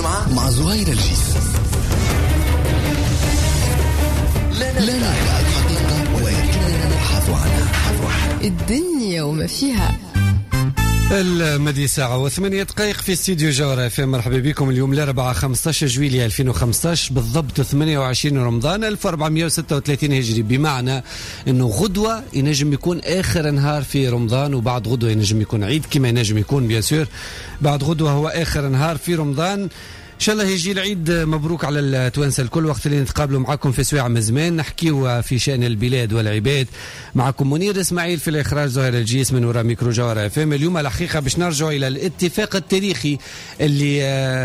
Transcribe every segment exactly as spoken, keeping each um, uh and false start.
الجمعة مع زهير الجيس. لا لا لا الحقيقة ولكننا نبحث عنها. الدنيا وما فيها. المدي ساعة وثمانية دقائق في استديو جوهرة اف ام. مرحبا بكم. اليوم الأربعاء خمسة عشر جويلية ألفين وخمسة عشر بالضبط ثمانية وعشرين رمضان ألف وأربعمائة وستة وثلاثين هجري، بمعنى انه غدوة ينجم يكون اخر نهار في رمضان، وبعد غدوة ينجم يكون عيد، كما ينجم يكون بيسير بعد غدوة هو اخر نهار في رمضان. إن شاء الله يجي العيد مبروك على التوانسة الكل. وقت اللي نتقابلوا معكم في سواع مزمان نحكيوا في شأن البلاد والعباد. معكم منير إسماعيل في الإخراج، زهير الجيس من وراء ميكرو جوهرة اف ام. اليوم الحقيقة باش نرجعوا إلى الاتفاق التاريخي اللي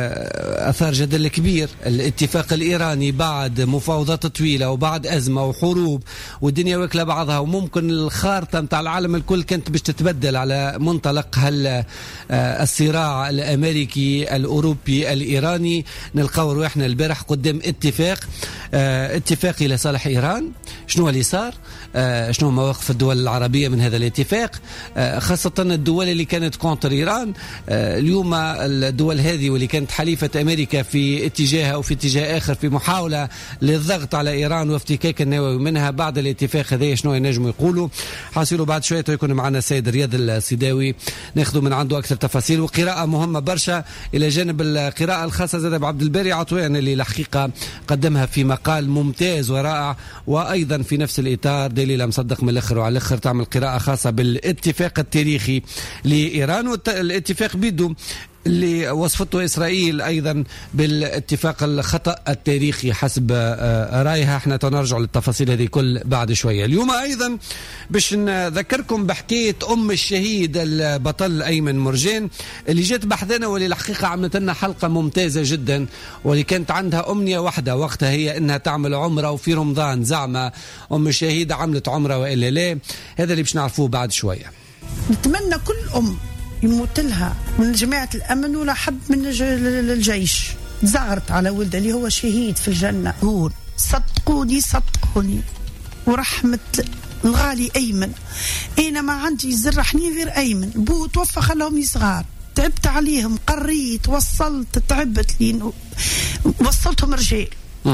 أثار جدل كبير، الاتفاق الإيراني بعد مفاوضات طويلة وبعد أزمة وحروب والدنيا واكلة بعضها، وممكن الخارطة متاع العالم الكل كانت باش تتبدل على منطلق هال الصراع الأمريكي الأوروبي الإيراني. نلقاو روحنا البارح قدام اتفاق اه اتفاق الى صالح ايران. شنو اللي صار؟ اه شنو مواقف الدول العربيه من هذا الاتفاق، اه خاصه الدول اللي كانت كونتر ايران. اه اليوم الدول هذه واللي كانت حليفه امريكا في اتجاه او في اتجاه اخر في محاوله للضغط على ايران وافتكاك النووي منها بعد الاتفاق هذا، شنو ينجموا يقولوا؟ حاسيلوا بعد شويه يكون معنا السيد رياض السيداوي ناخذوا من عنده اكثر تفاصيل، وقراءه مهمه برشا الى جانب القراءه الخاصه زاد بعبد الباري عطوان اللي الحقيقه قدمها في مقال ممتاز ورائع، وايضا في نفس الاطار دليل مصدق من الاخر وعلى الاخر تعمل قراءه خاصه بالاتفاق التاريخي لايران، والاتفاق بيدو اللي وصفته إسرائيل أيضا بالاتفاق الخطأ التاريخي حسب رأيها. احنا تنرجع للتفاصيل هذه كل بعد شوية. اليوم أيضا باش نذكركم بحكاية أم الشهيد البطل أيمن مرجان اللي جات بحثنا، واللي الحقيقة عملت لنا حلقة ممتازة جدا، واللي كانت عندها أمنية واحدة وقتها هي أنها تعمل عمرة، وفي رمضان زعما أم الشهيد عملت عمرة وإلا لا. هذا اللي باش نعرفوه بعد شوية. نتمنى كل أم يموت لها من جماعة الأمن ولا حد من الجيش زعرت على ولده اللي هو شهيد في الجنة. هون صدقوني صدقوني ورحمة الغالي أيمن، أنا ما عندي يزرحني غير أيمن. بو توفى خلاهم صغار، تعبت عليهم، قريت، وصلت، تعبت لين وصلتهم رجال.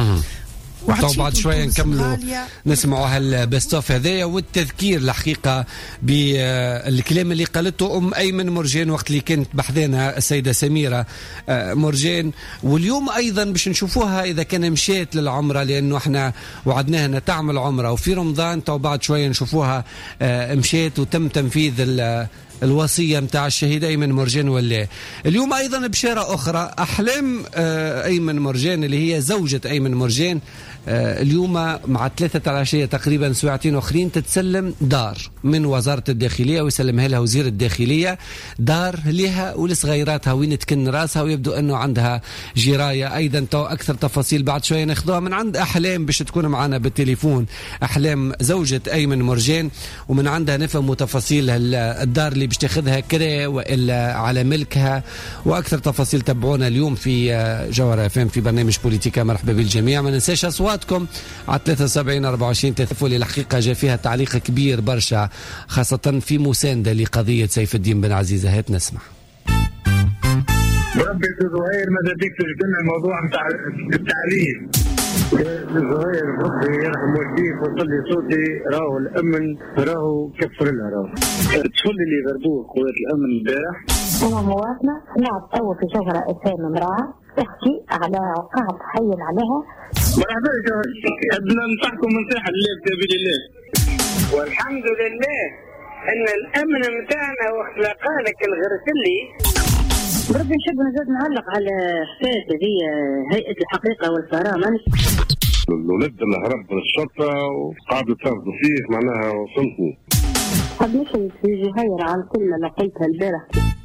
طبعا بعد شوية نكملوا نسمعوا هالبستوف هذايا والتذكير الحقيقة بالكلام اللي قالته أم أيمن مرجان وقت اللي كانت بحذانا السيدة سميرة مرجان. واليوم أيضا باش نشوفوها إذا كان مشيت للعمرة، لأنه احنا وعدناها أنها تعمل عمرة وفي رمضان، تو بعد شوية نشوفوها مشيت وتم تنفيذ الوصية متاع الشهيد أيمن مرجان. ولا اليوم أيضا بشارة أخرى، أحلام أيمن مرجان اللي هي زوجة أيمن مرجان اليوم مع ثلاثة العشية تقريبا ساعتين أخرين تتسلم دار من وزارة الداخلية ويسلمها لها وزير الداخلية، دار لها ولصغيراتها وين تكن راسها، ويبدو أنه عندها جراية أيضا. تو أكثر تفاصيل بعد شوية ناخذوها من عند أحلام باش تكون معنا بالتليفون، أحلام زوجة أيمن مرجان، ومن عندها نفهم تفاصيل الدار اللي باش تاخذها كرا وإلا على ملكها، وأكثر تفاصيل تبعونا اليوم في جوهرة اف ام في برنامج بوليتيكا. مرحبا بالجميع. ما ننساش أصواتكم على ثلاثة وسبعين أربعة وعشرين ثلاثة، اللي الحقيقة جاء فيها تعليق كبير برشا خاصة في مساندة لقضية سيف الدين بن عزيزة. هات نسمع. بربي زهير ماذا بيك تجدنا الموضوع متاع التعليم. زهير ربي يرحم والديك وصل لي صوتي، راهو الامن راهو كفر لها، راهو الطفل اللي ضربوه قوات الامن البارح. انا مواطنه طلعت تو في شجره اسامه امراه تحكي على وقعت تحيل عليها. مرحبا بدنا ننصحكم نصيحه لله بسبيل الله، والحمد لله ان الامن متاعنا واخلاقانك الغرسلي. بربي نحب نزيد نعلق على حكايه هذه هيئه الحقيقه والكرامه. الولد اللي هرب من الشرطه وقعدوا يترفضوا فيه معناها وصلتني. قد نشهد في جهير على الكلمه اللي قلتها البارح.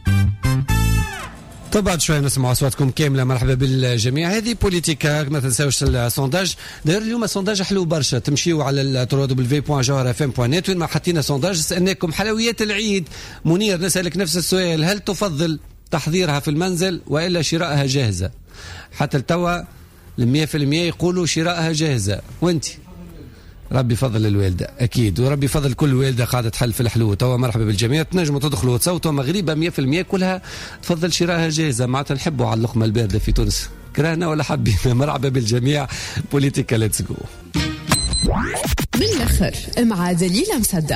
طبعا شوية نسمع أصواتكم كاملة. مرحبا بالجميع. هذه بوليتيكا. ما تنساوش السونداج. داير اليوم السونداج حلو برشا، تمشيوا على الدبليو دبليو دبليو دوت جوهرة اف ام دوت نت وين ما حطينا سونداج سألناكم حلويات العيد. منير نسألك نفس السؤال، هل تفضل تحضيرها في المنزل وإلا شرائها جاهزة؟ حتى التوا المية في المية يقولوا شرائها جاهزة، وانتي ربي فضل الوالدة أكيد، وربي فضل كل والدة قاعدة تحل في الحلو. توا مرحبا بالجميع، تنجموا تدخلوا وتصوتوا مغربة مية في المية كلها تفضل شراها جاهزة، معناتها نحبوا على اللقمة الباردة في تونس، كرهنا ولا حبينا. مرحبا بالجميع. بوليتيكا ليتس جو بالاخر مع دليل مصدق.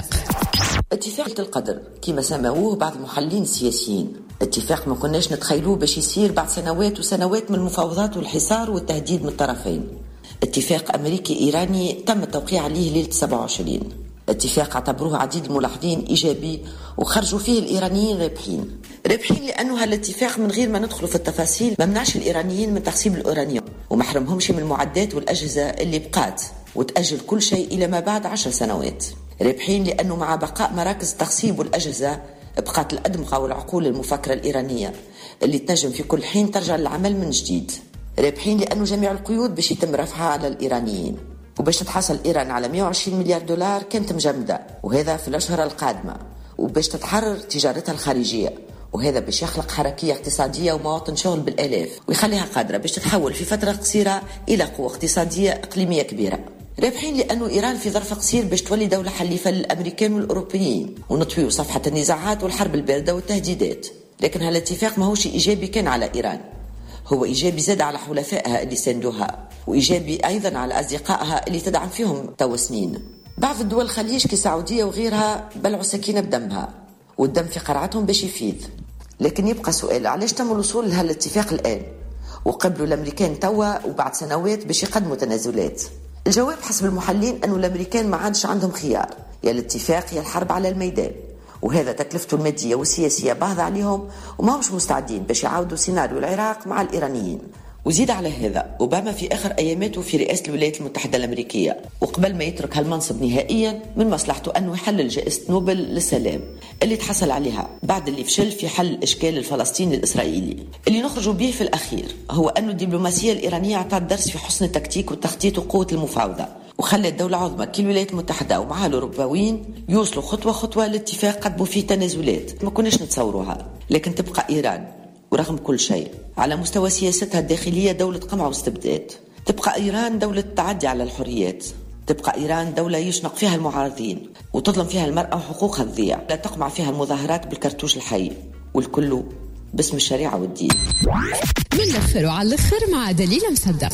اتفاق القدر كما سموه بعض المحللين السياسيين، اتفاق ما كناش نتخيلوه باش يصير بعد سنوات وسنوات من المفاوضات والحصار والتهديد من الطرفين. اتفاق أمريكي إيراني تم التوقيع عليه ليلة سبعة وعشرين، اتفاق اعتبروه عديد الملاحظين إيجابي وخرجوا فيه الإيرانيين رابحين. رابحين لأنه هالاتفاق من غير ما ندخلوا في التفاصيل ما منعش الإيرانيين من تخصيب الأورانيوم وما حرمهمش من المعدات والأجهزة اللي بقات وتأجل كل شيء إلى ما بعد عشر سنوات. رابحين لأنه مع بقاء مراكز التخصيب والأجهزة بقات الأدمغة والعقول المفكرة الإيرانية اللي تنجم في كل حين ترجع للعمل من جديد. رابحين لأنه جميع القيود باش يتم رفعها على الإيرانيين وباش تتحصل إيران على مئة وعشرين مليار دولار كانت مجمدة، وهذا في الأشهر القادمة، وباش تتحرر تجارتها الخارجية، وهذا باش يخلق حركية اقتصادية ومواطن شغل بالآلاف ويخليها قادرة باش تتحول في فترة قصيرة إلى قوة اقتصادية إقليمية كبيرة. رابحين لأنه إيران في ظرف قصير باش تولي دولة حليفة للأمريكان والأوروبيين ونطويو صفحة النزاعات والحرب الباردة والتهديدات. لكن هالاتفاق ما هوش إيجابي كان على إيران، هو إيجابي زاد على حلفائها اللي ساندوها، وإيجابي أيضا على أصدقائها اللي تدعم فيهم توا سنين. بعض الدول الخليج كالسعودية وغيرها بلعوا سكينة بدمها والدم في قرعتهم باش يفيض. لكن يبقى سؤال، علاش تم الوصول لهالاتفاق الآن وقبلوا الأمريكان توا وبعد سنوات باش يقدموا تنازلات؟ الجواب حسب المحللين أنه الأمريكان ما عادش عندهم خيار، يا الاتفاق يا الحرب على الميدان، وهذا تكلفته المادية والسياسية باهظة عليهم وما همش مستعدين باش يعاودوا سيناريو العراق مع الإيرانيين. وزيد على هذا أوباما في آخر أياماته في رئاسة الولايات المتحدة الأمريكية وقبل ما يترك هالمنصب نهائيا من مصلحته أنه يحلل جائزة نوبل للسلام اللي تحصل عليها بعد اللي فشل في حل الإشكال الفلسطيني الإسرائيلي. اللي نخرجوا به في الأخير هو أنه الدبلوماسية الإيرانية أعطت درس في حسن التكتيك والتخطيط وقوة المفاوضة، وخلت دولة عظمى كالولايات المتحدة ومعها الأوروبيين يوصلوا خطوة خطوة لاتفاق قدموا فيه تنازلات ما كناش نتصوروها. لكن تبقى إيران ورغم كل شيء على مستوى سياستها الداخلية دولة قمع واستبداد، تبقى إيران دولة تعدي على الحريات، تبقى إيران دولة يشنق فيها المعارضين وتظلم فيها المرأة وحقوقها تضيع، لا تقمع فيها المظاهرات بالكرتوش الحي، والكل باسم الشريعة والدين. من الأخر وعلى الأخر مع دليل مصدق.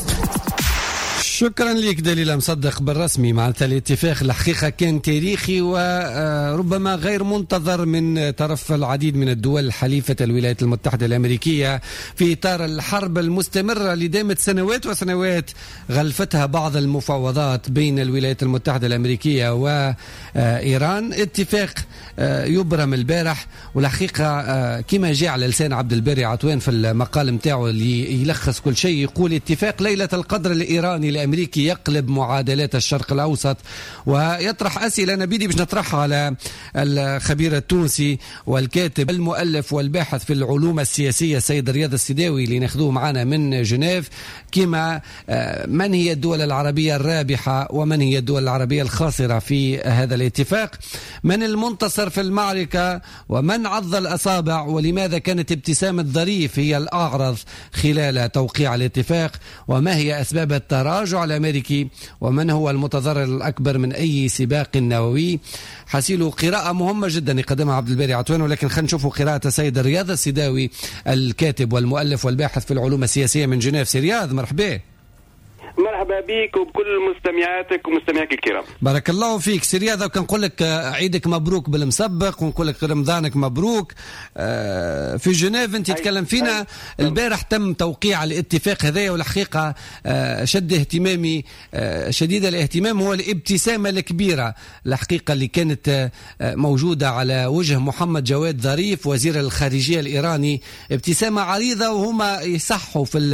شكرا لك دليل مصدق. بالرسمي معناتها الاتفاق الحقيقة كان تاريخي وربما غير منتظر من طرف العديد من الدول الحليفة الولايات المتحدة الأمريكية في إطار الحرب المستمرة اللي دامت سنوات وسنوات غلفتها بعض المفاوضات بين الولايات المتحدة الأمريكية وإيران. اتفاق يبرم البارح، والحقيقة كما جاء على لسان عبد الباري عطوان في المقال متاعه اللي يلخص كل شيء، يقول اتفاق ليلة القدر الإيراني الأمريكي يقلب معادلات الشرق الأوسط ويطرح أسئلة نبيدي باش نطرحها على الخبير التونسي والكاتب المؤلف والباحث في العلوم السياسية السيد رياض السداوي اللي ناخذوه معنا من جنيف. كما من هي الدول العربية الرابحة ومن هي الدول العربية الخاسرة في هذا الاتفاق؟ من المنتصر في المعركة ومن عض الأصابع؟ ولماذا كانت ابتسامة ظريف هي الأعرض خلال توقيع الاتفاق؟ وما هي أسباب التراجع الأمريكي؟ ومن هو المتضرر الأكبر من أي سباق نووي؟ حسيله قراءة مهمة جدا يقدمها عبد الباري عطوان، ولكن خلينا نشوفوا قراءة السيد رياض السداوي الكاتب والمؤلف والباحث في العلوم السياسية من جنيف. سي رياض مرحبا. مرحبا بك وبكل مستمعاتك ومستمعيك الكرام. بارك الله فيك سي رياض، وكنقول لك عيدك مبروك بالمسبق ونقول لك رمضانك مبروك. في جنيف انت تتكلم فينا البارح تم توقيع الاتفاق هذايا، والحقيقة شد اهتمامي شديد الاهتمام هو الابتسامة الكبيرة الحقيقة اللي كانت موجودة على وجه محمد جواد ظريف وزير الخارجية الإيراني، ابتسامة عريضة وهما يصحوا في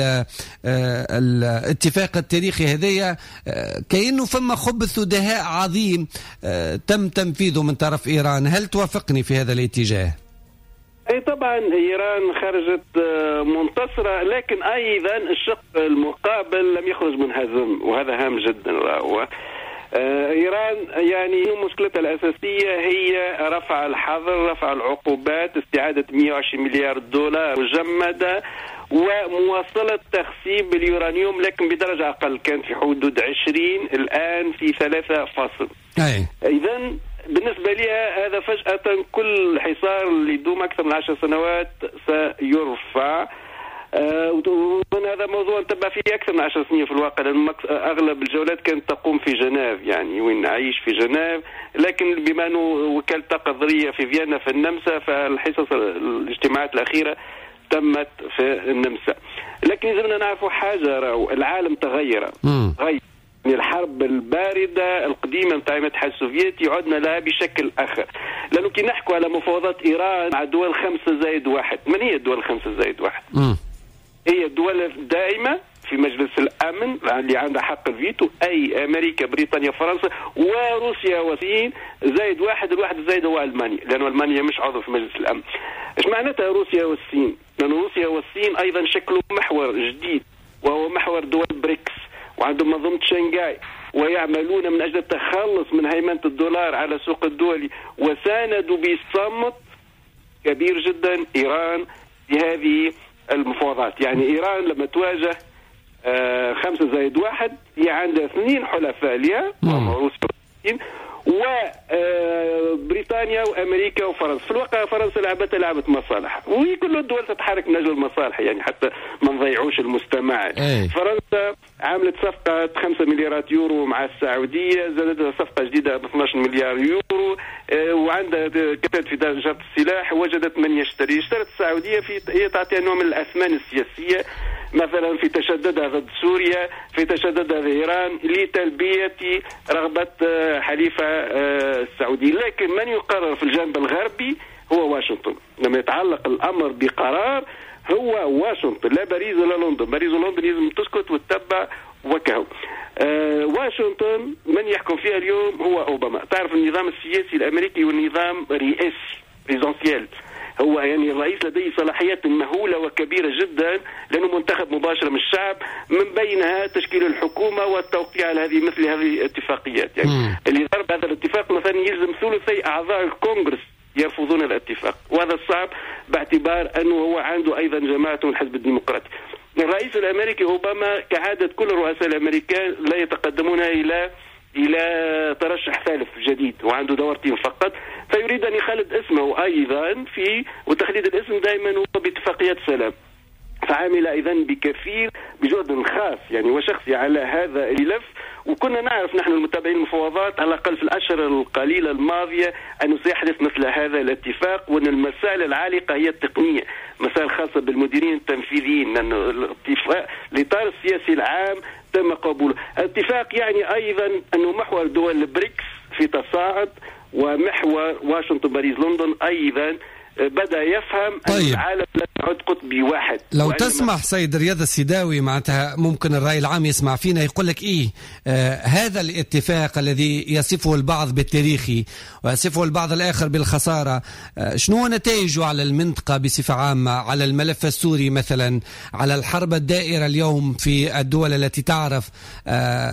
الاتفاق التاريخي هذايا كأنه فما خبث ودهاء عظيم تم تنفيذه من طرف إيران. هل توافقني في هذا الاتجاه؟ أي طبعا إيران خرجت منتصرة، لكن أيضا الشق المقابل لم يخرج منهزم، وهذا هام جدا. إيران يعني مشكلتها الأساسية هي رفع الحظر، رفع العقوبات، استعادة مئة وعشرين مليار دولار مجمدة، ومواصلة تخصيب اليورانيوم لكن بدرجة أقل، كان في حدود عشرين الآن في ثلاثة فاصل. إذا بالنسبة لي هذا فجأة كل حصار اللي يدوم أكثر من عشر سنوات سيرفع. آه هذا موضوع انتبه فيه أكثر من عشر سنين في الواقع، لأن أغلب الجولات كانت تقوم في جنيف، يعني وين أعيش في جنيف، لكن بما أنه وكالة الطاقة الذرية في فيينا في النمسا، فالحصص الاجتماعات الأخيرة تمت في النمسا. لكن لازمنا نعرفوا حاجة، راهو العالم تغير غير الحرب الباردة القديمة نتاع الاتحاد السوفيتي عدنا لها بشكل آخر، لأنه كي نحكوا على مفاوضات إيران مع دول خمسة زائد واحد، من هي الدول خمسة زائد واحد؟ م. هي الدول الدائمة في مجلس الأمن اللي عندها حق الفيتو، أي أمريكا بريطانيا فرنسا وروسيا والصين، زائد واحد، الواحد زائد هو ألمانيا، لأنه ألمانيا مش عضو في مجلس الأمن. إيش معناتها روسيا والصين؟ لأنه روسيا والصين أيضا شكلوا محور جديد وهو محور دول بريكس، وعندهم منظومة شنغهاي، ويعملون من أجل التخلص من هيمنة الدولار على السوق الدولي، وساندوا بصمت كبير جدا إيران في هذه المفاوضات. يعني إيران لما تواجه آه خمسة زائد واحد هي عندها اثنين حلفاء لها، روسيا والصين وبريطانيا وأمريكا وفرنسا. في الواقع فرنسا لعبت لعبة مصالح، وهي كل الدول تتحرك من أجل المصالح، يعني حتى ما نضيعوش المستمع. أي. فرنسا عملت صفقة خمسة مليارات يورو مع السعودية، زادت صفقة جديدة ب اثناشر مليار يورو، آه وعندها كتبت في تجارة السلاح، وجدت من يشتري. اشترت السعودية في هي تعطيها نوع من الأثمان السياسية، مثلا في تشددها ضد سوريا، في تشددها ضد إيران، لتلبية رغبة حليفة السعودي. لكن من يقرر في الجانب الغربي هو واشنطن. لما يتعلق الأمر بقرار هو واشنطن، لا باريس ولا لندن. باريس ولندن لازم تسكت وتتبع وكهو. أه واشنطن من يحكم فيها اليوم هو أوباما. تعرف النظام السياسي الأمريكي والنظام رئاسي بريزنسيال، هو يعني الرئيس لديه صلاحيات مهولة وكبيرة جدا لأنه منتخب مباشرة من الشعب، من بينها تشكيل الحكومة والتوقيع على هذه مثل هذه الاتفاقيات. يعني اللي ضرب هذا الاتفاق مثلا يلزم ثلثي أعضاء الكونغرس يرفضون الاتفاق، وهذا صعب باعتبار أنه هو عنده أيضا جماعته الحزب الديمقراطي. الرئيس الأمريكي أوباما كعادة كل الرؤساء الأمريكان لا يتقدمون إلى إلى ترشح ثالث جديد، وعنده دورتين فقط، فيريد أن يخلد اسمه أيضا في، وتخليد الاسم دائما هو باتفاقيات سلام. فعمل إذن بكثير بجهد خاص يعني وشخصي على هذا الملف. وكنا نعرف نحن المتابعين المفاوضات على الأقل في الأشهر القليلة الماضية أنه سيحدث مثل هذا الاتفاق، وأن المسائل العالقة هي التقنية، مسائل خاصة بالمديرين التنفيذيين، لأن الاتفاق الإطار السياسي العام تم قبوله. الاتفاق يعني أيضا أنه محور دول البريكس في تصاعد، ومحور واشنطن باريس لندن أيضا بدأ يفهم طيب. أن العالم لا يعد قطبي واحد. لو تسمح سيد رياض السيداوي، معناتها ممكن الرأي العام يسمع فينا يقول لك إيه آه هذا الاتفاق الذي يصفه البعض بالتاريخي ويصفه البعض الآخر بالخسارة، آه شنو نتائجه على المنطقة بصفة عامة، على الملف السوري مثلا، على الحرب الدائرة اليوم في الدول التي تعرف آه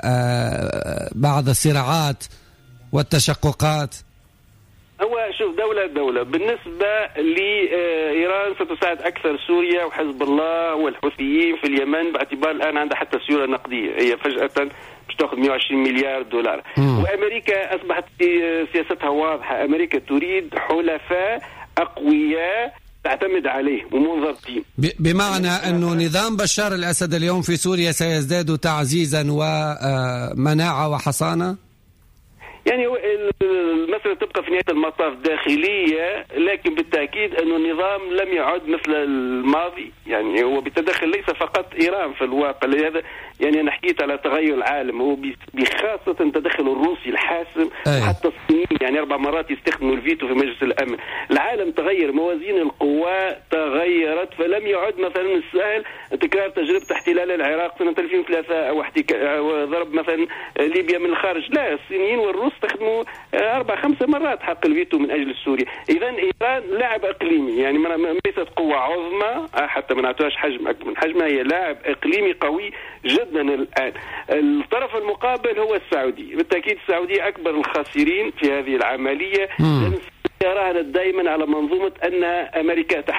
آه بعض الصراعات والتشققات؟ هو شوف دولة دولة بالنسبة لإيران ستساعد أكثر سوريا وحزب الله والحوثيين في اليمن، باعتبار الآن عندها حتى سيولة نقدية، هي فجأة مش تأخذ مئة وعشرين مليار دولار. مم. وأمريكا أصبحت سياستها واضحة، أمريكا تريد حلفاء أقوياء تعتمد عليه ومنضبطين، بمعنى أنه نظام بشار الأسد اليوم في سوريا سيزداد تعزيزا ومناعة وحصانة. يعني المسألة تبقى في نهاية المطاف داخلية، لكن بالتأكيد أن النظام لم يعد مثل الماضي. يعني هو بتدخل ليس فقط إيران في الواقع، لهذا يعني أنا حكيت على تغير العالم، هو بخاصة تدخل الروسي الحاسم. أي. حتى الصينيين يعني أربع مرات يستخدموا الفيتو في مجلس الأمن. العالم تغير، موازين القوى تغيرت، فلم يعد مثلا السهل تكرار تجربة احتلال العراق سنة ألفين وثلاثة أو, أو ضرب مثلا ليبيا من الخارج. لا، الصينيين والروس استخدموا أربع خمسة مرات حق الفيتو من أجل سوريا. إذا إيران لاعب إقليمي، يعني ليست قوة عظمى حتى ما نعطيهاش حجم أكبر من حجمها، هي لاعب إقليمي قوي جدا الآن. الطرف المقابل هو السعودي، بالتأكيد السعودية أكبر الخاسرين في هذه العملية، لأن راهنت دائما على منظومة أن أمريكا تحميها.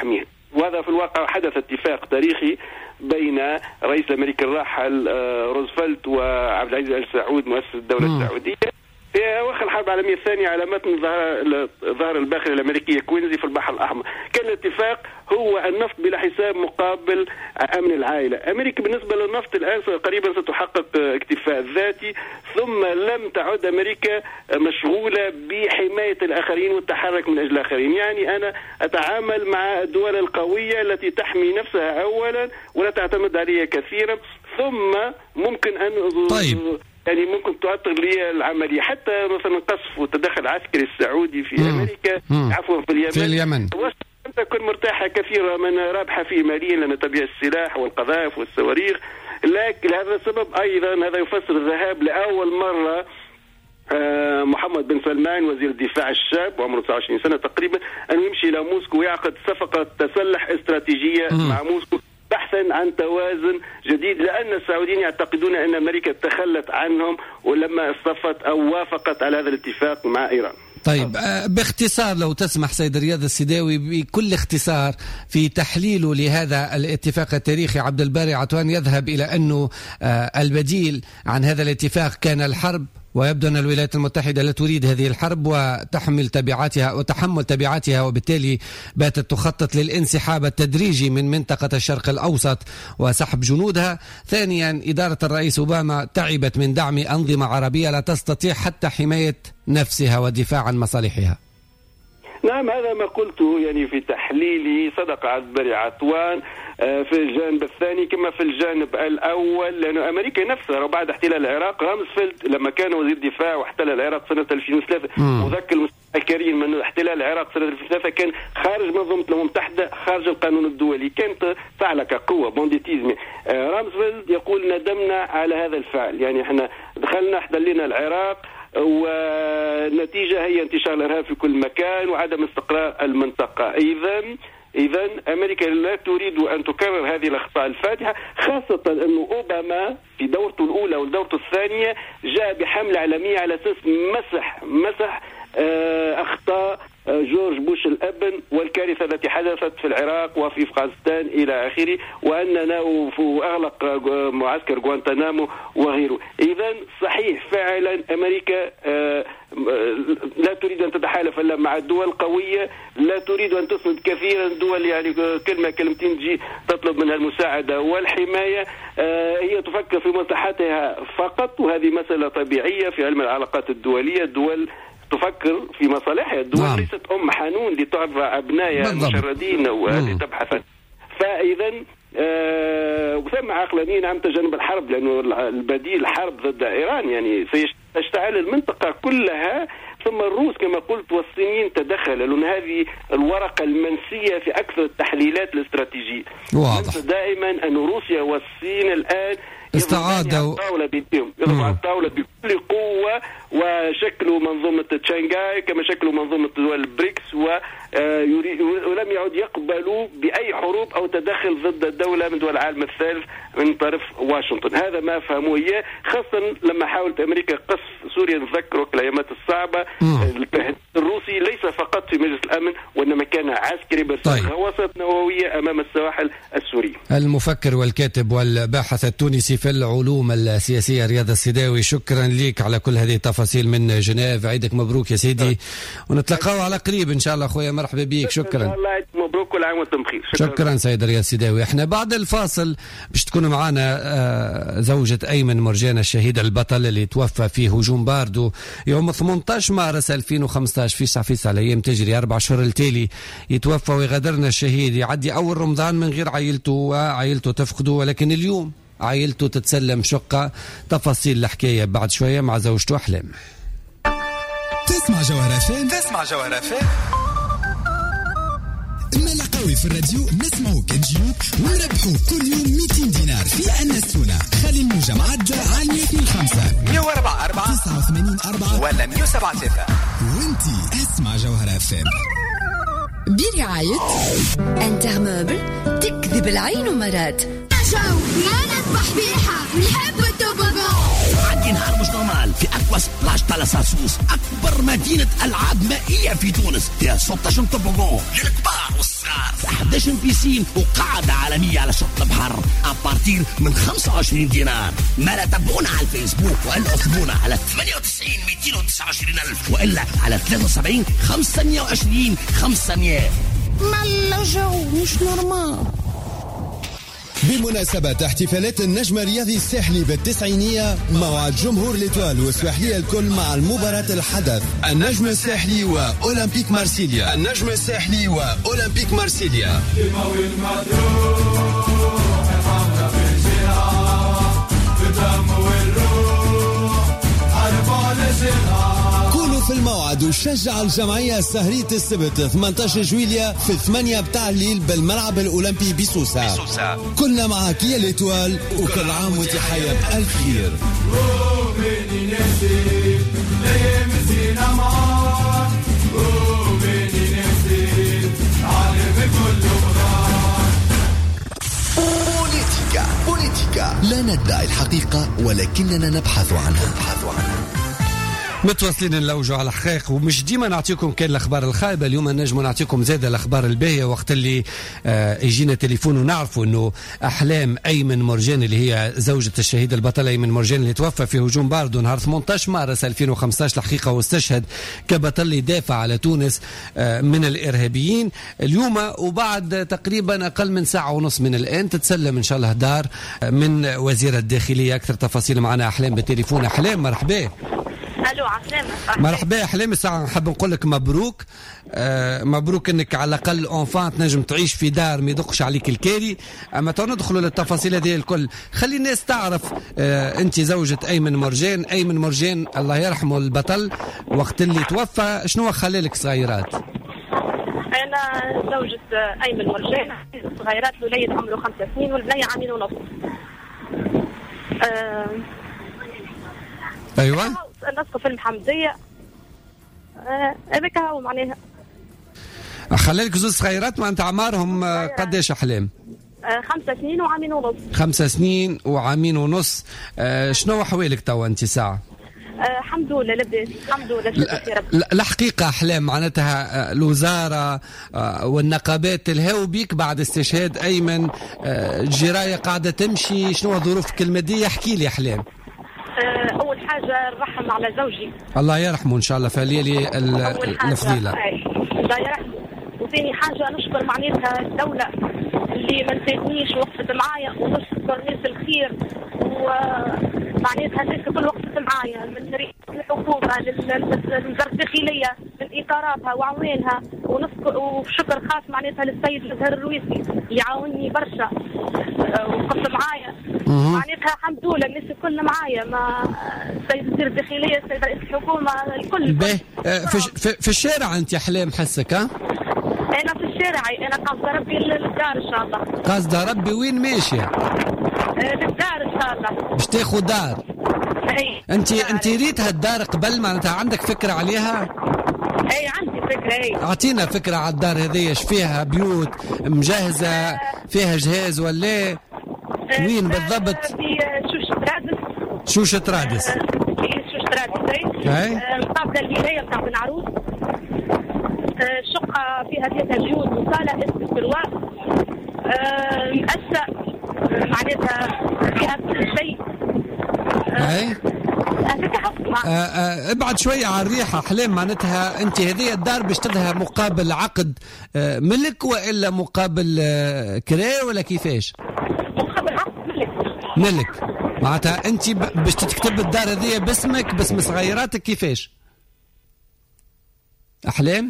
وهذا في الواقع حدث اتفاق تاريخي بين رئيس الأمريكي الراحل روزفلت وعبد العزيز آل سعود مؤسس الدولة م. السعودية في أواخر الحرب العالمية الثانية على متن ظهر الباخرة الأمريكية كوينزي في البحر الأحمر. كان الاتفاق هو النفط بلا حساب مقابل أمن العائلة. أمريكا بالنسبة للنفط الآن قريبا ستحقق اكتفاء ذاتي، ثم لم تعد أمريكا مشغولة بحماية الآخرين والتحرك من أجل الآخرين. يعني أنا أتعامل مع الدول القوية التي تحمي نفسها أولا ولا تعتمد عليها كثيرا، ثم ممكن أن طيب. يعني ممكن تعطل لي العملية. حتى مثلا قصف وتدخل العسكري السعودي في مم. أمريكا مم. عفوا في اليمن, في اليمن. تكون مرتاحة كثيرا من رابحة فيه ماليا لأن تبيع السلاح والقذائف والصواريخ، لكن هذا السبب أيضا هذا يفسر الذهاب لأول مرة محمد بن سلمان وزير الدفاع الشاب وعمره تسعة وعشرين سنة تقريبا أن يمشي إلى موسكو ويعقد صفقة تسلح استراتيجية مم. مع موسكو بحثا عن توازن جديد، لأن السعوديين يعتقدون أن أمريكا تخلت عنهم ولما اصطفت أو وافقت على هذا الاتفاق مع إيران. طيب باختصار لو تسمح سيد رياض السداوي بكل اختصار في تحليله لهذا الاتفاق التاريخي، عبد الباري عطوان يذهب إلى أنه البديل عن هذا الاتفاق كان الحرب، ويبدو أن الولايات المتحدة لا تريد هذه الحرب وتحمل تبعاتها وتحمل تبعاتها، وبالتالي باتت تخطط للانسحاب التدريجي من منطقة الشرق الأوسط وسحب جنودها. ثانيا إدارة الرئيس أوباما تعبت من دعم أنظمة عربية لا تستطيع حتى حماية نفسها والدفاع عن مصالحها. نعم هذا ما قلته يعني في تحليلي، صدق عبد الباري عطوان في الجانب الثاني كما في الجانب الأول، لأن أمريكا نفسها وبعد احتلال العراق رامسفيلد لما كان وزير دفاع واحتل العراق سنة ألفين وثلاثة مذكر الكريم من احتلال العراق سنة ألفين وثلاثة كان خارج منظمة الأمم المتحدة، خارج القانون الدولي، كانت فعل كقوة بونديتيزم. رامسفيلد يقول ندمنا على هذا الفعل، يعني احنا دخلنا احتلنا العراق والنتيجة هي انتشار الإرهاب في كل مكان وعدم استقرار المنطقة. إذا إذا أمريكا لا تريد أن تكرر هذه الأخطاء الفادحة، خاصة أن أوباما في دورته الأولى ودورته الثانية جاء بحملة عالمية على أساس مسح مسح أخطاء جورج بوش الابن والكارثة التي حدثت في العراق وفي أفغانستان إلى آخره، وأننا أغلق معسكر غوانتنامو وغيره. إذا صحيح فعلا أمريكا لا تريد أن تتحالف إلا مع الدول القوية، لا تريد أن تسند كثيرا دول يعني كلمة كلمتين تجي تطلب منها المساعدة والحماية، هي تفكر في مصلحتها فقط، وهذه مسألة طبيعية في علم العلاقات الدولية. الدول تفكر في مصالحها، الدول نعم. ليست أم حنون لترضع أبنائها مشردين ولتبحث. فإذا آه وثم عقلانيين عم تجنب الحرب، لأنه البديل حرب ضد إيران يعني سيشتعل المنطقة كلها. ثم الروس كما قلت والصينيين تدخلوا، لأن هذه الورقة المنسية في أكثر التحليلات الاستراتيجية. واضح دائما أن روسيا والصين الآن استعادوا الطاولة بيدهم، يضربوا على الطاولة بكل قوة، وشكلوا منظومة تشانغاي كما شكلوا منظومة دول البريكس، ولم يعد يقبلوا بأي حروب أو تدخل ضد الدولة من دول العالم الثالث من طرف واشنطن. هذا ما فهموا إياه، خاصة لما حاولت أمريكا قصف سوريا، نذكروا الأيامات الصعبة. التهديد الروسي ليس فقط في مجلس الأمن وإنما كان عسكري، بس طيب. غواصات نووية أمام السواحل السورية. المفكر والكاتب والباحث التونسي في العلوم السياسية رياض السداوي، شكرا لك على كل هذه التفاصيل من جنيف. عيدك مبروك يا سيدي، ونتلقاو على قريب إن شاء الله أخويا. مرحبا بك، شكرا. الله عيدك مبروك كل عام وانتم بخير. شكرا, شكرا سيد رياض السداوي. احنا بعد الفاصل باش تكون معنا زوجة أيمن مرجان الشهيد البطل اللي توفى في هجوم باردو يوم ثمانية عشر مارس ألفين وخمسة عشر. في سعفيس على أيام تجري أربع شهور التالي يتوفى ويغادرنا الشهيد. يعدي أول رمضان من غير عائلته وعائلته تفقده، ولكن اليوم عائلته تتسلم شقة. تفاصيل الحكاية بعد شوية مع زوجته أحلام. تسمع جوهرة فين؟ تسمع جوهرة فين؟ ملقاوي في الراديو نسمعوك تجيوك ونربحوا كل يوم مئتين دينار في أنستونا. خلي الموجة معدة على مئة وخمسة مئة وأربعة أربعة تسعة وثمانين أربعة ولا مئة وسبعة ستة. وانتي اسمع جوهرة فين برعاية انترموبل. تكذب العين مرات شو ما نذبح بيحة نحب التوبابون. عندي نهار مش نورمال في أكوا سبلاش تالاساسوس، أكبر مدينة ألعاب مائية في تونس، فيها ستة عشر توبابون للكبار والصغار في ستيشن بيسين وقاعدة عالمية على شط البحر أبارتير من خمسة وعشرين دينار. ما لا تابعونا على الفيسبوك وإلا اطلبونا على ثمانية وتسعين مئتين وتسعة وعشرين ألف وإلا على ثلاثة وسبعين خمسمائة وعشرين خمسمائة. ما جو مش نورمال. بمناسبة احتفالات النجم الرياضي الساحلي بالتسعينية، موعد جمهور ليتوال والسواحلية الكل مع المباراة الحدث النجم الساحلي وأولمبيك مارسيليا. النجم الساحلي وأولمبيك مارسيليا. كونوا في الموعد وشجع الجمعية سهرية السبت ثمانية عشر جويلية في الثمانية بتاع الليل بالملعب الأولمبي بسوسة. كلنا معك يا ليتوال وكل عام وانت حية بألف خير. بوليتيكا بوليتيكا لا ندعي الحقيقة ولكننا نبحث عنها. نبحث عنها. متواصلين نلوجوا على الحقيق ومش ديما نعطيكم كان الاخبار الخايبه. اليوم نجم نعطيكم زاده الاخبار الباهيه وقت اللي آه يجينا تليفون ونعرفوا انه احلام ايمن مرجان اللي هي زوجة الشهيد البطل ايمن مرجان اللي توفى في هجوم باردو نهار ثمانية عشر مارس ألفين وخمسة عشر الحقيقه واستشهد كبطل يدافع على تونس آه من الارهابيين اليوم. وبعد تقريبا اقل من ساعه ونص من الان تتسلم ان شاء الله دار من وزير الداخليه. اكثر تفاصيل معنا احلام بالتليفون. احلام مرحبا. الو عسلامة. مرحبا احلام. الساعه نحب نقول لك مبروك. آه مبروك انك على الاقل اونفان تنجم تعيش في دار ما يدقش عليك الكاري. اما تو ندخلوا للتفاصيل هذه الكل. خلي الناس تعرف آه انت زوجة ايمن مرجان. ايمن مرجان الله يرحمه البطل وقت اللي توفى شنو خلالك صغيرات؟ انا زوجة ايمن مرجان صغيرات الوليد عمره خمسة سنين والبنية عامين ونص. آه ايوه نسقط في المحمدية. هذاك هو معناها. خلالك زوج صغيرات ما انت اعمارهم قديش احلام؟ خمسة سنين وعامين ونص. خمسة سنين وعامين ونص. آه شنو احوالك توا انت ساعة؟ آه الحمد لله لاباس الحمد لله شكرا. الحقيقة أحلام معناتها الوزارة آه والنقابات الهاو بيك بعد استشهاد أيمن. آه الجراية قاعدة تمشي. شنو ظروفك المادية؟ احكي لي أحلام. أول حاجة نرحم على زوجي الله يرحمه إن شاء الله. فليلي الفضيلة الله يرحمه. وثاني حاجة نشكر معناتها الدولة اللي ما نسيتنيش وقفت معايا ونشكر ناس الخير ومعناتها الناس كل وقفت معايا من رئيس الحكومة للوزارة الداخلية من إطاراتها وعوانها. ونشكر وشكر خاص معناتها للسيد الزهر الرويسي اللي عاوني برشا وقفت معايا. معناتها الحمد لله الناس الكل معايا ما السيد وزير الداخلية السيد رئيس الحكومة الكل. به في, في, في الشارع أنت أحلام حسك ها؟ أنا في الشارع. أنا قاصدة ربي للدار إن شاء الله. قاصدة ربي وين ماشية؟ للدار إن شاء الله. باش تاخذ دار. أي. أنت أنت ريتها الدار قبل معناتها عندك فكرة عليها؟ أي عندي فكرة. أي. أعطينا فكرة على الدار هذه. إيش فيها؟ بيوت مجهزة فيها جهاز ولا وين بالضبط؟ في شوشة رادس. شوشة رادس. في شوشة رادس. أي. مقابلة الولاية بتاع بن عروس. شقة فيها ثلاثة بيوت وصالة اسم كروات. مؤسسة معناتها فيها كل شيء. اي ابعد شوية على الريحة أحلام. معناتها أنت هذه الدار باش تدها مقابل عقد آه ملك وإلا مقابل آه كراء ولا كيفاش؟ مقابل عقد ملك. ملك معناتها أنت باش تكتب الدار هذه باسمك باسم صغيراتك كيفاش؟ أحلام؟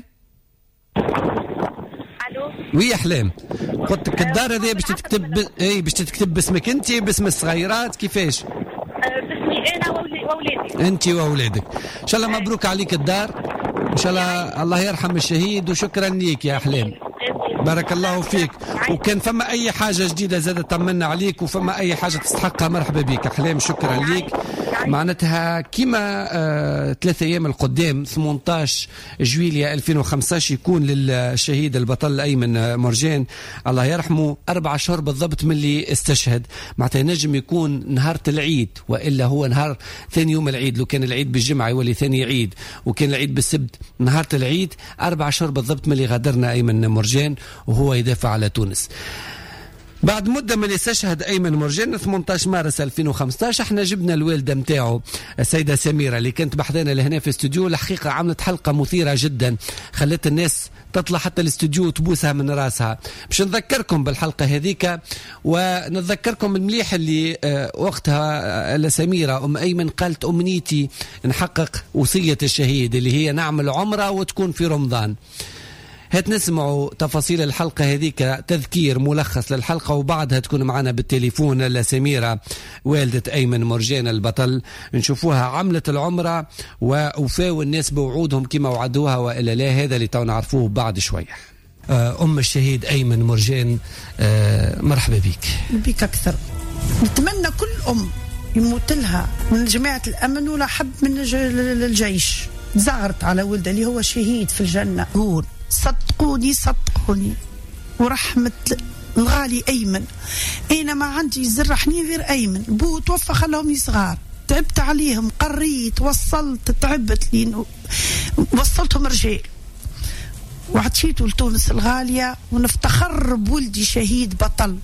الو وي أحلام. قلت لك الدار هذه باش تكتب ب... اي باش تكتب باسمك انت باسم الصغيرات كيفاش؟ باسمي انا وولادي. انت واولادك ان شاء الله. مبروك عليك الدار ان شاء الله. الله يرحم الشهيد وشكرا ليك يا أحلام. بارك الله فيك. وكان فما اي حاجه جديده زاد طمنا عليك وفما اي حاجه تستحقها مرحبا بك أحلام. شكرا ليك. معناتها كيما آه ثلاثة ايام القدام ثمانية عشر جويلية ألفين وخمسة عشر يكون للشهيد البطل ايمن مرجان الله يرحمه أربع شهور بالضبط من اللي استشهد. معناتها نجم يكون نهار العيد والا هو نهار ثاني يوم العيد. لو كان العيد بالجمعه يولي ثاني عيد وكان العيد بالسبت نهار العيد. أربع شهور بالضبط من اللي غادرنا ايمن مرجان وهو يدافع على تونس. بعد مدة من يستشهد أيمن مرجان ثمانية عشر مارس ألفين وخمسة عشر احنا جبنا الوالدة متاعه السيدة سميرة اللي كانت بحذانا لهنا في استوديو. الحقيقة عملت حلقة مثيرة جدا خلت الناس تطلع حتى الاستوديو وتبوسها من راسها. باش نذكركم بالحلقة هذيك ونذكركم المليح اللي اه وقتها لسميرة أم أيمن قالت أمنيتي نحقق وصية الشهيد اللي هي نعمل عمرة وتكون في رمضان. هات نسمعوا تفاصيل الحلقة هذيك تذكير ملخص للحلقة وبعدها تكون معنا بالتليفون لسميرة والدة أيمن مرجان البطل نشوفوها عملت العمرة ووفاوا الناس بوعودهم كما وعدوها وإلا لا. هذا اللي تو نعرفوه بعد شوية. أم الشهيد أيمن مرجان مرحبا بك. بك أكثر. نتمنى كل أم يموت لها من جماعة الأمن ولا حب من الجيش زعرت على ولده اللي هو شهيد في الجنة. هون صدقوني صدقوني ورحمة الغالي أيمن. أنا ما عندي زر حنين غير أيمن. بو توفى خلاهم صغار تعبت عليهم قريت وصلت تعبت لين وصلتهم رجال وعطيته لتونس الغالية ونفتخر بولدي شهيد بطل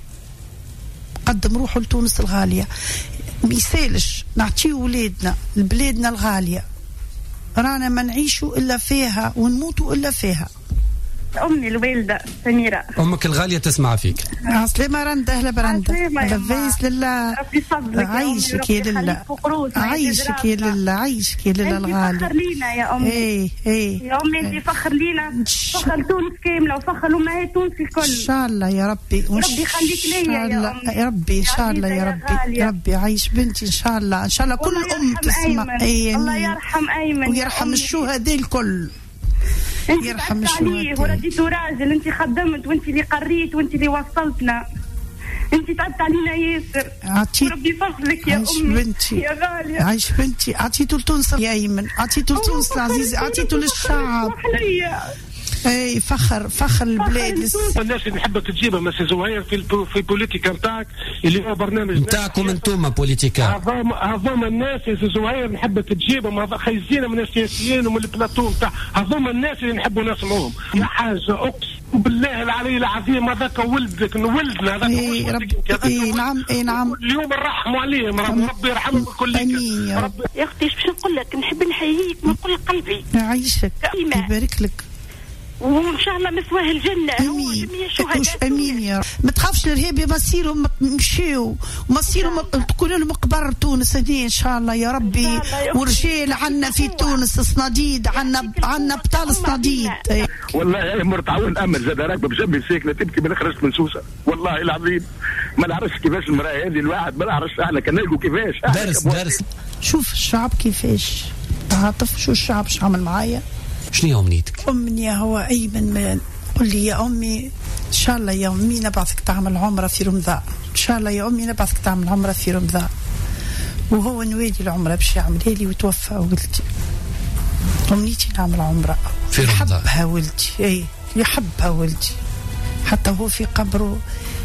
قدم روحه لتونس الغالية. ميسالش نعطيه ولادنا لبلادنا الغالية رانا ما نعيشوا إلا فيها ونموتوا إلا فيها. أمي الوالدة سميرة. أمك الغالية تسمع فيك. عسلامة رندة أهلا برندة. لباس لله. عايشك يا لله. عايشك يا لله عايشك يا لله الغالي. فخر لينا يا أمي. إيه إيه. يا أمي أنت فخر لينا. فخر تونس كاملة وفخر أمهات تونس الكل. إن شاء الله يا ربي. ربي يخليك ليا يا أمي. يا ربي إن شاء الله يا ربي. يا ربي عايش بنتي إن شاء الله. إن شاء الله كل أم تسمع. الله يرحم أيمن. ويرحم الشهداء الكل. انت تعبت عليه ورديتوا راجل. انت خدمت وانت اللي قريت وانت اللي وصلتنا. انت تعبت علينا ياسر. ربي يفضلك يا امي بنتي. يا غاليه عايش بنتي. عطيته لتونس يا ايمن عطيته لتونس العزيز عطيته للشعب. اي فخر فخر البلاد. الناس اللي نحبك تجيبها مسا زهير في في البوليتيكا نتاعك اللي هو برنامج نتاعكم انتم بوليتيكا. هذوما هذوما الناس يا زهير نحبك تجيبهم. هذا خايزين من السياسيين ومن البلاطو نتاع هذوما الناس اللي نحبوا نسمعوهم. يا حاجه اقسم بالله العلي العظيم هذاك ولدك ولدنا هذاك. اي ربي اي نعم اي نعم. اليوم نرحموا عليهم ربي يرحمهم الكل. امين يا رب. يا اختي ايش باش نقول لك نحب نحييك من كل قلبي. يعيشك يبارك لك وإن شاء الله مثواه الجنة. أمين أمين يا رب. ما تخافش الإرهاب مصيرهم مشيوا ومصيرهم تكون لهم مقبر تونس هذه إن شاء الله يا ربي. ورجال عنا في تونس صناديد عنا عنا بطال صناديد. والله يا مرت عون أمل زاد راكبة بجنبي ساكنة تبكي من خرجت من سوسة والله العظيم ما نعرفش كيفاش المرأة هذه الواحد ما نعرفش احنا كان نلقوا كيفاش. درس درس شوف الشعب كيفاش عاطف. شو الشعب شو عمل معايا. شنو أمنيتك؟ أمنية هو أيمن من قل لي يا أمي إن شاء الله يا أمي نبعثك تعمل عمرة في رمضان. إن شاء الله يا أمي نبعثك تعمل عمرة في رمضان. وهو نوادي العمرة باش يعملها لي وتوفى ولدي. أمنيتي نعمل عمرة في رمضان. يحبها ولدي. أي يحبها ولدي حتى هو في قبره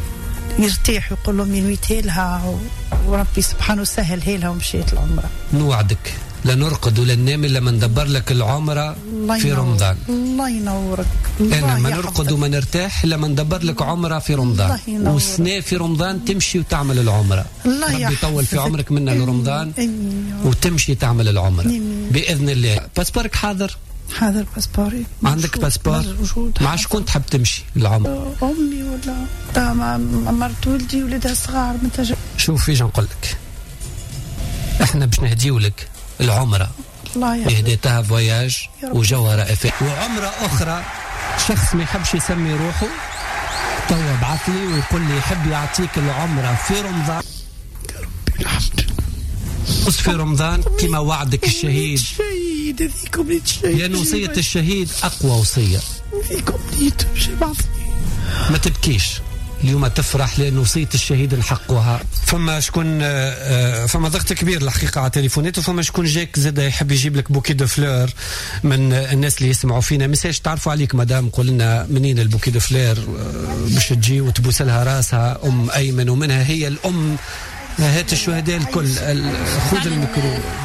يرتاح ويقول له من ويتهلها وربي سبحانه سهل لها ومشيت العمرة. نوعدك لا نرقد ولا ننام إلا ما ندبر لك العمرة في رمضان. الله ينورك. أنا ما نرقد وما نرتاح إلا ما ندبر لك عمرة في رمضان. والسنة في رمضان تمشي وتعمل العمرة. الله ربي يطول في عمرك منا لرمضان وتمشي تعمل العمرة بإذن الله. باسبورك حاضر؟ حاضر باسبوري. عندك باسبور؟ مع شكون تحب تمشي العمرة؟ أمي ولا مع مرت ولدي ولدها صغار متج... شوف ايش نقول لك. احنا باش نهديو لك العمرة هديتها فواياج وجوها رائفة. وعمرة أخرى شخص ما يحبش يسمي روحه توا بعث لي ويقول لي يحب يعطيك العمرة في رمضان. يا ربي الحمد بص في رمضان كما وعدك الشهيد. الشهيد هذيكم الشهيد. لأن وصية الشهيد أقوى وصية. فيكم نيتم بعثني. ما تبكيش اليوم تفرح لأنه وصية الشهيد نحقوها. فما شكون فما ضغط كبير الحقيقة على تليفونات وفما شكون جاك زاد يحب يجيب لك بوكي دو فلور من الناس اللي يسمعوا فينا. مساج تعرفوا عليك مدام قول لنا منين البوكي دو فلور باش تجي وتبوس لها راسها أم أيمن ومنها هي الأم هات الشهداء الكل. خذ الميكرو.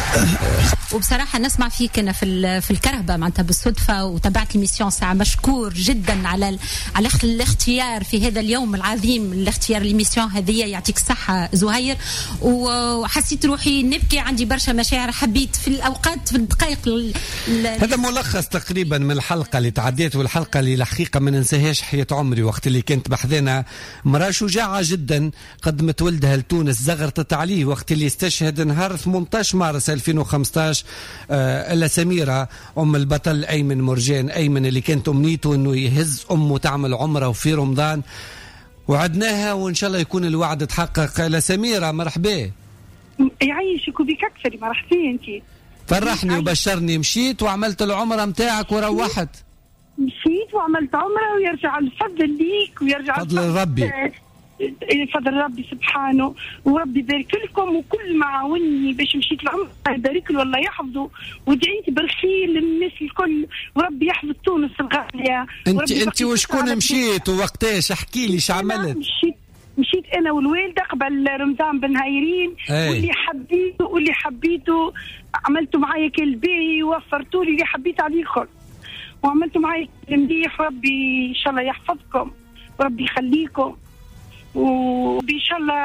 وبصراحة نسمع فيك أنا في في الكرهبة معناتها بالصدفة وتابعت الميسيون ساعة. مشكور جدا على على الاختيار في هذا اليوم العظيم، الاختيار الميسيون هذه. يعطيك الصحة زهير. وحسيت روحي نبكي، عندي برشا مشاعر. حبيت في الأوقات في الدقائق. هذا ملخص تقريبا من الحلقة اللي تعديت، والحلقة اللي الحقيقة ما ننساهاش حياة عمري، وقت اللي كنت بحذنا مرأة شجاعة جدا قدمت ولدها لتونس زغرتت عليه وقت اللي استشهد نهار ثمانية عشر مارس ألفين وخمسطاش. آه إلا سميرة أم البطل أيمن مرجان، أيمن اللي كانت أمنيته أنه يهز أمه تعمل عمره وفي رمضان، وعدناها وإن شاء الله يكون الوعد تحقق. إلا سميرة مرحبا. يعيشك وبك أكثر، مرحبا أنت. فرحني وبشرني، مشيت وعملت العمرة متاعك وروحت. مشيت وعملت عمرة ويرجع الفضل ليك ويرجع فضل ربي، فضل ربي سبحانه. وربي يبارك لكم، وكل ما عاوني باش مشيت العمرة يبارك له والله يحفظه، ودعيت بالخير للناس الكل، وربي يحفظ تونس الغالية. انت انت وشكون مشيت ووقتاش؟ احكي لي ايش عملت. مشيت مشيت انا والوالده قبل رمضان بنهايرين، واللي حبيته واللي حبيته عملته معايا كالباهي، ووفرتوا لي اللي حبيت عليه الكل، وعملتوا معايا مليح. ربي ان شاء الله يحفظكم وربي يخليكم، وان شاء الله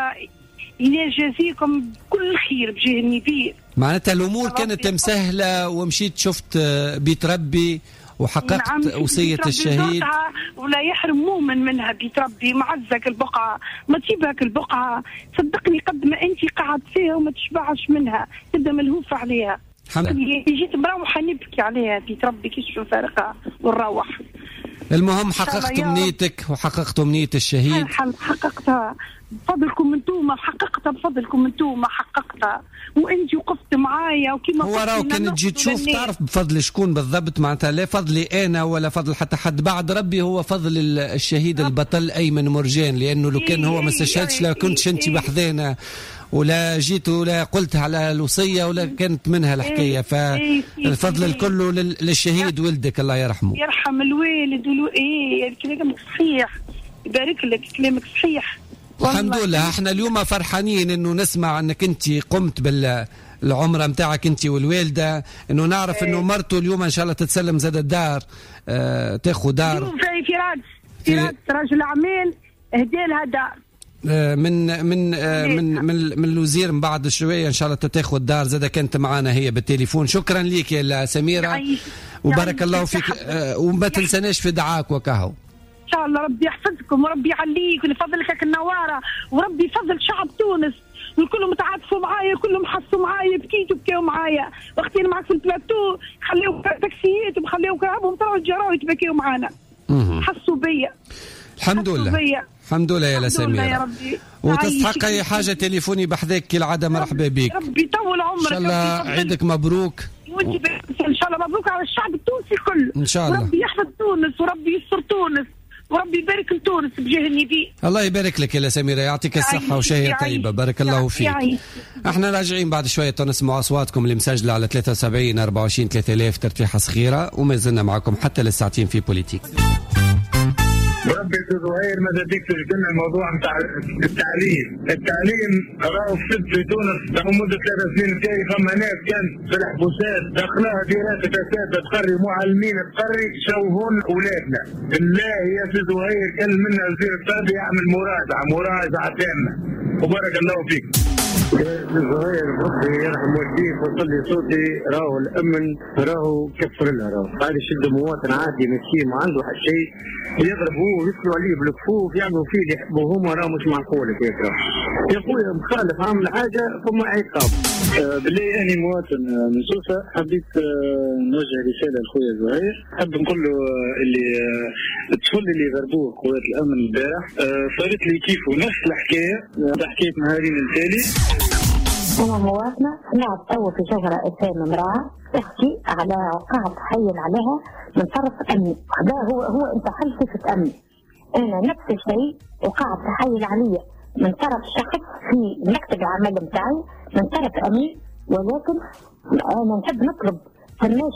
يجازيكم كل خير بجاه النبي. معناتها الامور كانت مسهله، ومشيت شفت بيت ربي وحققت نعم وصية الشهيد. ولا يحرم مؤمن منها بيت ربي، معزك البقعة، ما تسيبك البقعة، صدقني قد ما انت قاعد فيها وما تشبعش منها، تبدا ملهوف عليها. جيت مروحة نبكي عليها بيت ربي كيش فارقة ونروح. المهم حققت امنيتك وحققت امنية الشهيد. حققتها بفضلكم انتوما، حققتها بفضلكم انتوما، حققتها وانتي وقفت معايا. وكيما هو راهو كانت تجي تشوف تعرف بفضل شكون بالضبط، معناتها لا فضلي انا ولا فضل حتى حد بعد ربي، هو فضل الشهيد البطل ايمن مرجان، لانه لو كان هو ما استشهدش لا كنتش انت بحذانا ولا جيت ولا قلت على الوصية ولا كانت منها الحكاية. فالفضل الكل للشهيد ولدك الله يرحمه. يرحم الوالد والو... ايه كلامك صحيح، يبارك لك كلامك صحيح. الحمد لله احنا اليوم فرحانين انه نسمع انك انت قمت بالعمرة متاعك انت والوالدة، انه نعرف انه مرته اليوم ان شاء الله تتسلم زاد الدار، اه تاخذ دار. اليوم في فراس فراس راجل اعمال اهدالها دار من من من من من الوزير من بعد شويه ان شاء الله تاخذ دار زاد. كانت معنا هي بالتليفون. شكرا ليك يا سميرة وبارك الله فيك، وما تنساناش في دعاك وكهو. ان شاء الله ربي يحفظكم وربي يعليك ويفضلك النوارة، وربي يفضل شعب تونس وكلهم تعاطفوا معايا، كلهم حسوا معايا، بكيتوا بكيوا معايا وقت انا معك في البلاتو، خليوا تاكسيات وخليوا كرهبهم طلعوا الجراوي يتبكيوا معانا، حسوا بيا. الحمد لله الحمد لله يا سميرة، وتستحق اي حاجه تليفوني بحذاك كالعاده. مرحبا بك، ربي يطول عمرك، ان شاء الله عيدك مبروك، وانت ان شاء الله مبروك على الشعب التونسي كله ان شاء الله. وربي يحفظ تونس وربي يستر تونس وربي يبارك لتونس بجاه النبي. الله يبارك لك يا سميرة، يعطيك الصحة وشهية طيبة، بارك الله فيك. احنا راجعين بعد شوية نسمع أصواتكم اللي مسجلة على ثلاثة وسبعين أربعة وعشرين ثلاثة آلاف ترتيحة صغيرة، وما زلنا معكم حتى للساعتين في بوليتيك. وربي زهير ما زادك لنا الموضوع نتاع التعليم، التعليم راهو في تونس مدة ثلاث سنين جاي فما ناس كانت في الحبوسات دخلها دراسة فساد تقري معلمين تقري شوهون اولادنا. بالله يا سي زهير كان منا وزير التربية يعمل مراجعة مراجعة تامة وبارك الله فيك. زهير ربي يرحم والديك وصل لي صوتي، راهو الامن راهو كفر لها، راهو هذا يشد مواطن عادي مسكين ما عنده شيء يضرب هو ويسلوا عليه بالكفوف يعملوا فيه اللي يحبوا هما، راهو مش معقول هيك. يا خويا مخالف عامل حاجه ثم عقاب. آه بالله انا مواطن من سوسه، حبيت آه نوجه رساله لخويا زهير، حب نقول له اللي آه الطفل اللي ضربوه قوات الامن البارح آه صارت لي كيفه نفس الحكايه تاع حكايه نهارين التالي. أنا مواطنة نلعب توا في شجرة أسام امرأة تحكي على وقعة تحيل عليها من طرف أمني، هذا هو هو انتحل صفة أمني. أنا نفس الشيء وقعة تحيل علي من طرف شخص في مكتب العمل متاعي من طرف أمني، ولكن أنا نحب نطلب فماشي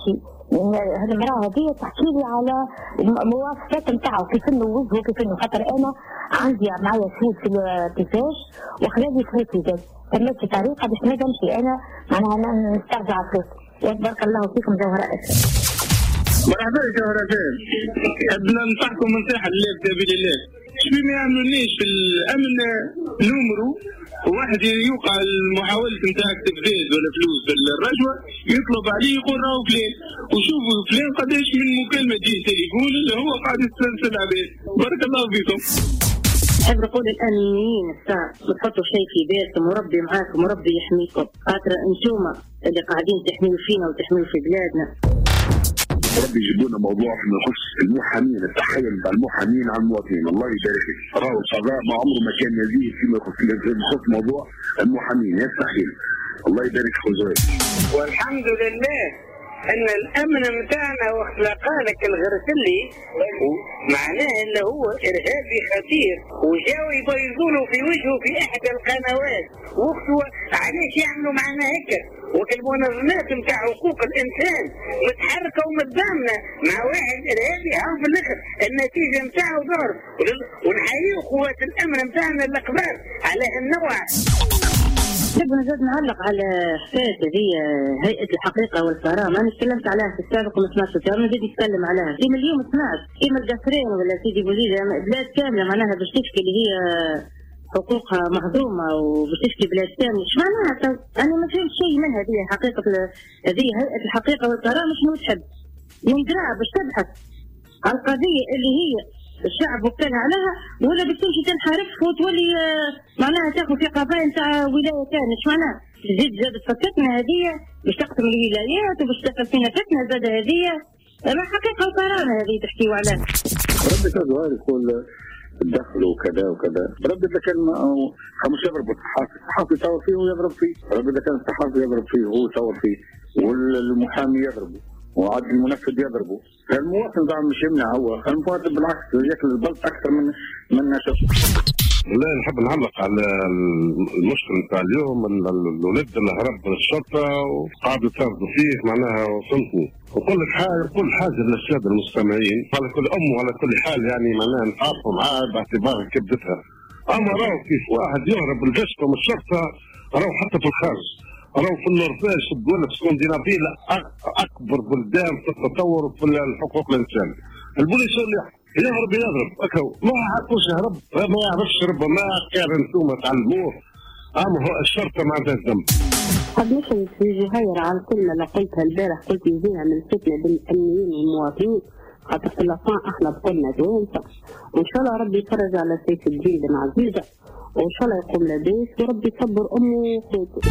المرأة هذه تحكي لي على مواصفات نتاعو كيف انه وجهه كيف انه، خاطر انا عندي معايا شهود في التفاش وخلالي فلوسي جاز تمت طريقه باش نقدر نمشي انا معناها نسترجع فلوسي. بارك الله فيكم جوهراء. مرحبا جوهرتين، بدنا ننصحكم نصيحه لله بسبيل الله، شبي ما يعملونيش في الامن نمرو واحد يوقع المحاولة نتاعك تفديد ولا فلوس بالرشوة يطلب عليه يقول راهو فلان، وشوفوا فلان قداش من مكالمة تجي تليفون اللي هو قاعد يستنسل عليه. بارك الله فيكم. نحب نقول الامنيين الساعة ما تحطوا شيء في بالكم وربي معاكم وربي يحميكم، خاطر انتوما اللي قاعدين تحميوا فينا وتحميوا في بلادنا. ربي يجيبونا موضوع يخص المحامين، التحية نتاع المحامين على المواطنين، الله يبارك فيك. راهو صغار ما عمره ما كان يزيد فيما يخص موضوع المحامين، يستحيل. الله يبارك في خوزوي. والحمد لله ان الامن نتاعنا وقت لقالك الغرسلي معناه انه هو ارهابي خطير وجاوا يبيضوا في وجهه في احدى القنوات، وقته علاش يعملوا معنا هيك؟ والمنظمات نتاع حقوق الانسان متحركه ومتضامنه مع واحد ارهابي او في الاخر النتيجه نتاعو ضرب. ونحيي قوات الامن نتاعنا الكبار على هالنوع. نبغى نزيد نعلق على حكايه هذه هيئه الحقيقه والكرامه، انا تكلمت عليها في السابق وما سمعتش فيها، نزيد نتكلم عليها كيما اليوم سمعت كيما القصرين ولا سيدي بوليد بلاد كامله معناها باش تشكي اللي هي حقوقها مهضومه وباش تشكي بلاد كامله، ايش معناها؟ انا ما فهمت شيء من هذه حقيقه هذه هيئه الحقيقه والكرامه شنو تحب؟ من قراءه باش تبحث على القضيه اللي هي الشعب وكلها عليها، ولا بتمشي تنحرف وتولي معناها تاخذ في قضايا نتاع ولايه ثانيه، ايش معناها؟ تزيد زادت فتنه هذه باش تقتل الولايات وباش تدخل فينا فتنه زاد هذه، ما حقيقه وكرامه هذه تحكيوا عليها. ربي كذا يقول تدخل وكذا وكذا، ربي اذا كان خمس يضرب الصحافي، الصحافي يصور فيه ويضرب فيه، ربي اذا كان الصحافي يضرب فيه وهو يصور فيه، والمحامي يضربه وعاد المنفذ يضربه، المواطن طبعا مش يمنع، هو المواطن بالعكس ياكل البلط اكثر من من نشاط. لا نحب نعلق على المشكل نتاع اليوم، الولد اللي هرب من الشرطه وقعدوا يتفاوضوا فيه معناها وصلتني، وكل حاجه كل حاجه للساده المستمعين على كل ام وعلى كل حال يعني معناها نتعاطفوا معاه باعتبار كبدتها. اما راهو كيف واحد يهرب الجسم من الشرطه راهو حتى في الخارج، راهو في النرويج في الدول الاسكندنافيه اكبر بلدان في التطور وفي الحقوق الانسان. البوليس اللي يهرب يضرب هكا ما يعرفوش يهرب، ما يعرفش ربما كان انتم تعلموه، اما هو الشرطه ما عندها ذنب. قد نشهد في جهير على الكلمه اللي قلتها البارح، قلت يزينها من فتنه بين الامنيين والمواطنين، خاطر في الاصنع احنا بقولنا دوانسه، وان شاء الله ربي يفرج على سيف الدين بن عزيزه، وان شاء الله يقوم لاباس وربي يصبر امه وخوته.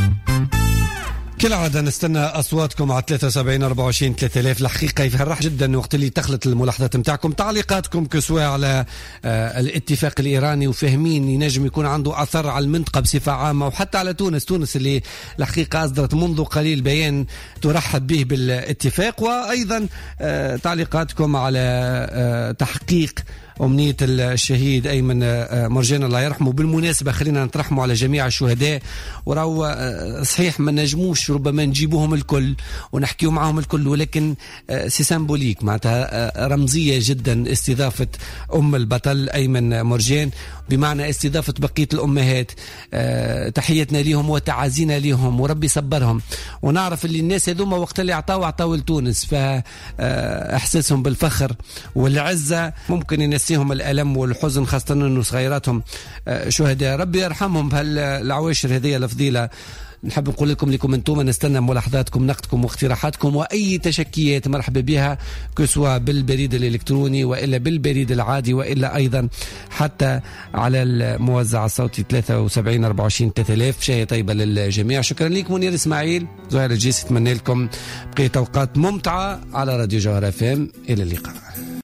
كالعادة نستنى أصواتكم على ثلاثة وسبعين أربعة وعشرين ثلاثة آلاف. الحقيقة يفرح جدا وقت اللي تخلط الملاحظات متاعكم، تعليقاتكم كسواء على آه الاتفاق الإيراني، وفاهمين ينجم يكون عنده أثر على المنطقة بصفة عامة، وحتى على تونس تونس اللي الحقيقة أصدرت منذ قليل بيان ترحب به بالاتفاق، وأيضا آه تعليقاتكم على آه تحقيق أمنية الشهيد أيمن مرجان الله يرحمه. بالمناسبة خلينا نترحموا على جميع الشهداء، وراو صحيح ما نجموش ربما نجيبوهم الكل ونحكيوا معهم الكل، ولكن سي سامبوليك معناتها رمزية جدا استضافة أم البطل أيمن مرجان، بمعنى استضافة بقية الأمهات. تحياتنا لهم وتعازينا لهم، وربي صبرهم. ونعرف اللي الناس هذوما وقت اللي عطاوا عطاوا لتونس، فإحساسهم بالفخر والعزة ممكن ينسيهم الألم والحزن، خاصة أنه صغيراتهم شهداء. ربي يرحمهم بهالعواشر هذه الفضيلة. نحب نقول لكم لكم انتم نستنى ملاحظاتكم، نقدكم واقتراحاتكم، واي تشكيات مرحبا بها، كسوا بالبريد الالكتروني والا بالبريد العادي، والا ايضا حتى على الموزع الصوتي ثلاثة وسبعين أربعة وعشرين ثلاثة آلاف. شاهية طيبة للجميع. شكرا لكم. منير اسماعيل، زهير الجيسي، اتمنى لكم بقية اوقات ممتعة على راديو جوهر اف ام. الى اللقاء.